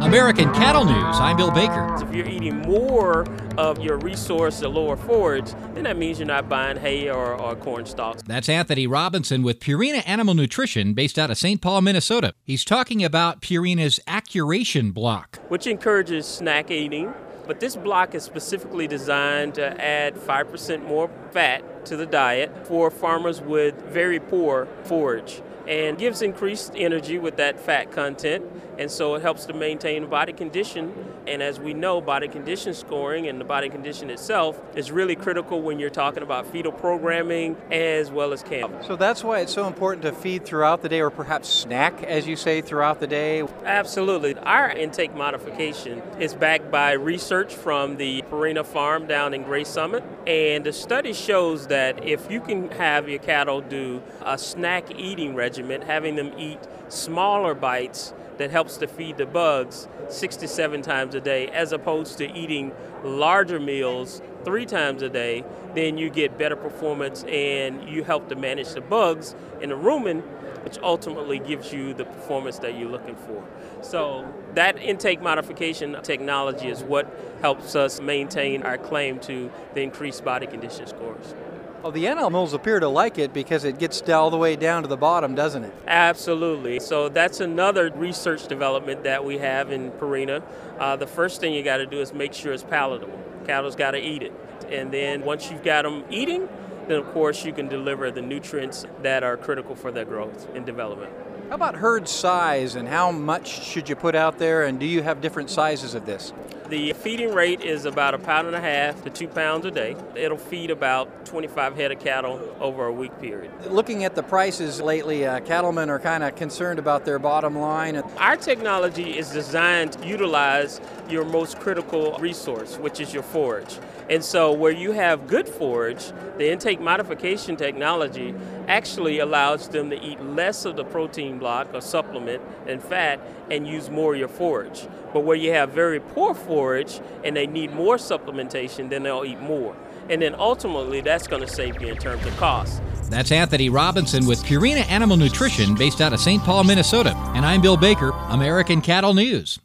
American Cattle News. I'm Bill Baker. If you're eating more of your resource, the lower forage, then that means you're not buying hay or corn stalks. That's Anthony Robinson with Purina Animal Nutrition based out of St. Paul, Minnesota. He's talking about Purina's Accuration Block, which encourages snack eating. But this block is specifically designed to add 5% more fat to the diet for farmers with very poor forage, and gives increased energy with that fat content, and so it helps to maintain body condition. And as we know, body condition scoring and the body condition itself is really critical when you're talking about fetal programming as well as camp. So that's why it's so important to feed throughout the day, or perhaps snack, as you say, throughout the day? Absolutely. Our intake modification is backed by research from the Purina farm down in Gray Summit, and the study shows that if you can have your cattle do a snack eating regimen, having them eat smaller bites that helps to feed the bugs 6 to 7 times a day, as opposed to eating larger meals 3 times a day, then you get better performance and you help to manage the bugs in the rumen, which ultimately gives you the performance that you're looking for. So that intake modification technology is what helps us maintain our claim to the increased body condition scores. Well, the animals appear to like it because it gets all the way down to the bottom, doesn't it? Absolutely. So that's another research development that we have in Purina. The first thing you got to do is make sure it's palatable. Cattle's got to eat it. And then once you've got them eating, then of course you can deliver the nutrients that are critical for their growth and development. How about herd size, and how much should you put out there, and do you have different sizes of this? The feeding rate is about 1.5 pounds to 2 pounds a day. It'll feed about 25 head of cattle over a week period. Looking at the prices lately, cattlemen are kind of concerned about their bottom line. Our technology is designed to utilize your most critical resource, which is your forage. And so where you have good forage, the intake modification technology actually allows them to eat less of the protein block or supplement and fat and use more of your forage. But where you have very poor forage and they need more supplementation, then they'll eat more. And then ultimately, that's going to save you in terms of cost. That's Anthony Robinson with Purina Animal Nutrition based out of St. Paul, Minnesota. And I'm Bill Baker, American Cattle News.